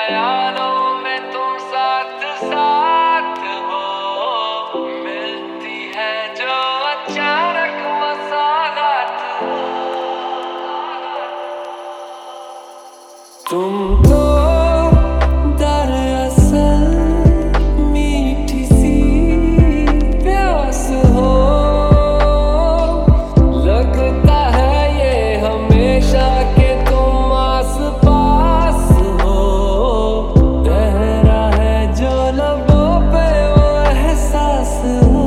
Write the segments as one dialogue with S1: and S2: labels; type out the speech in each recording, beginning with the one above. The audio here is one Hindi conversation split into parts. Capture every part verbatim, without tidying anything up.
S1: ख्यालों में तुम साथ साथ हो, मिलती है जो अचानक मसालात हो। तुम तो दरअसल मीठी सी प्यास हो, लगता है ये हमेशा के तुम आस पास हो। तहरा है जो लबों पे वो एहसास हो,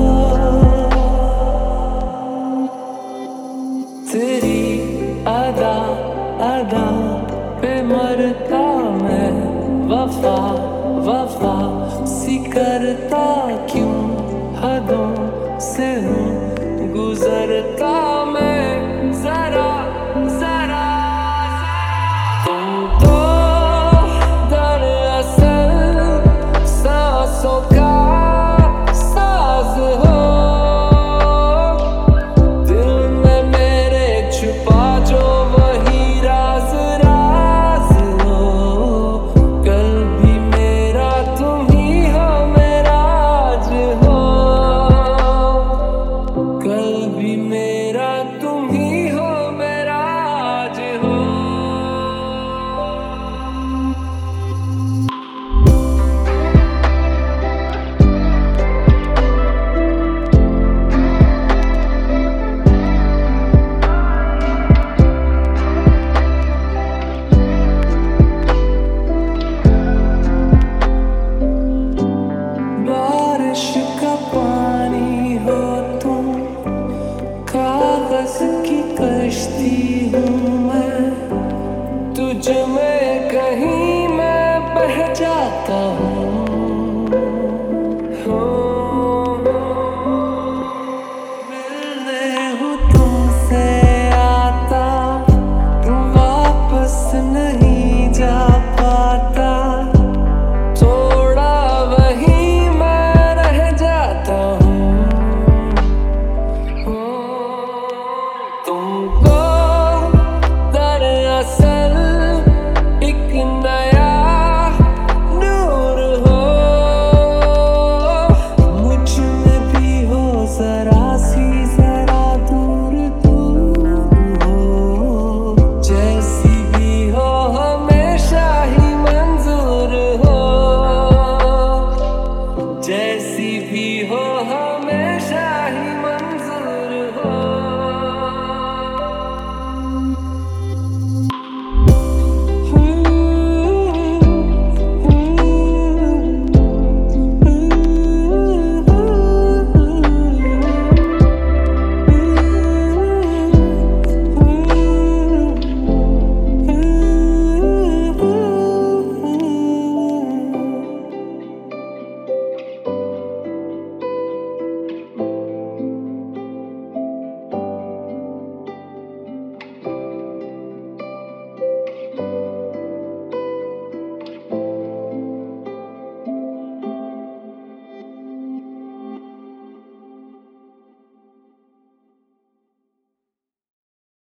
S1: तेरी अदा अदा पे मरता मैं, वफा वफा सी करता क्यों, हदों से हूँ गुजरता मैं जरा जरा। तुम तो दरअसल सांसों का साज हो, दिल में मेरे छुपा जो वही राज राज हो। कल भी मेरा तुम ही हो, मेरा आज हो। कल भी मेरा तुम ही हो, मेरा आज हो। बारिश का पानी हो तुम, कागज की कश्ती हूँ मैं, तुझ में कहीं मैं बह जाता हूँ।